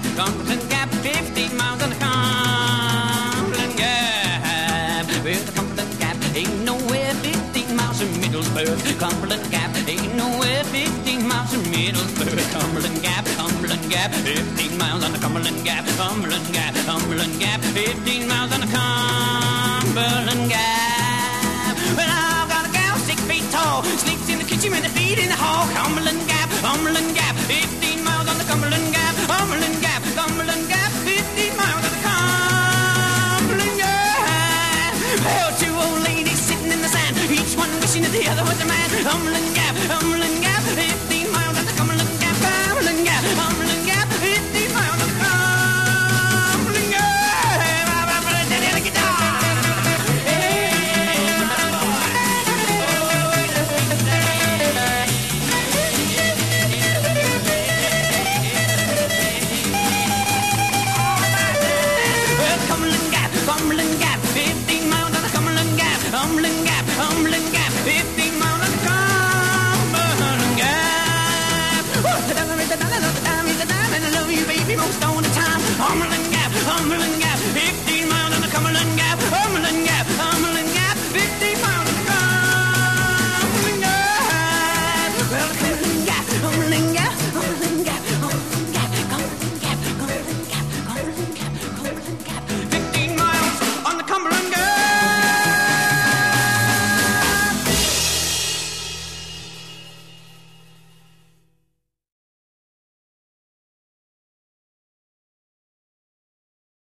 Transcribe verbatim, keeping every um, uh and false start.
Cumberland Gap, fifteen miles on the Cumberland Gap. Well, the Cumberland Gap ain't nowhere fifteen miles from Middlesbrough. Cumberland Gap ain't nowhere fifteen miles from Middlesbrough. Cumberland Gap, Cumberland Gap, fifteen miles on the Cumberland Gap. Cumberland Gap, Cumberland Gap, fifteen miles on the Cumberland Gap. Well, I've got a gal six feet tall, sleeps in the kitchen with her feet in the hall. Cumberland Gap, Cumberland Gap, fifteen miles on the Cumberland Gap. Cumberland Gap, Cumberland Gap, fifteen miles on the Cumberland Gap. Well, two old ladies sitting in the sand, each one wishing that the other was a man. Cumberland Gap, Cumberland Gap, fifteen miles on the Cumberland Gap. Cumberland Gap, Cumberland Gap, fifteen miles on the Cumberland Gap. Cumberland Gap, fifteen miles on the Cumberland Gap. Cumberland Gap, Cumberland Gap, fifteen miles on the Cumberland Gap. Oh, the time is the time, the time is the time, and I love you, baby, most all the time. Cumberland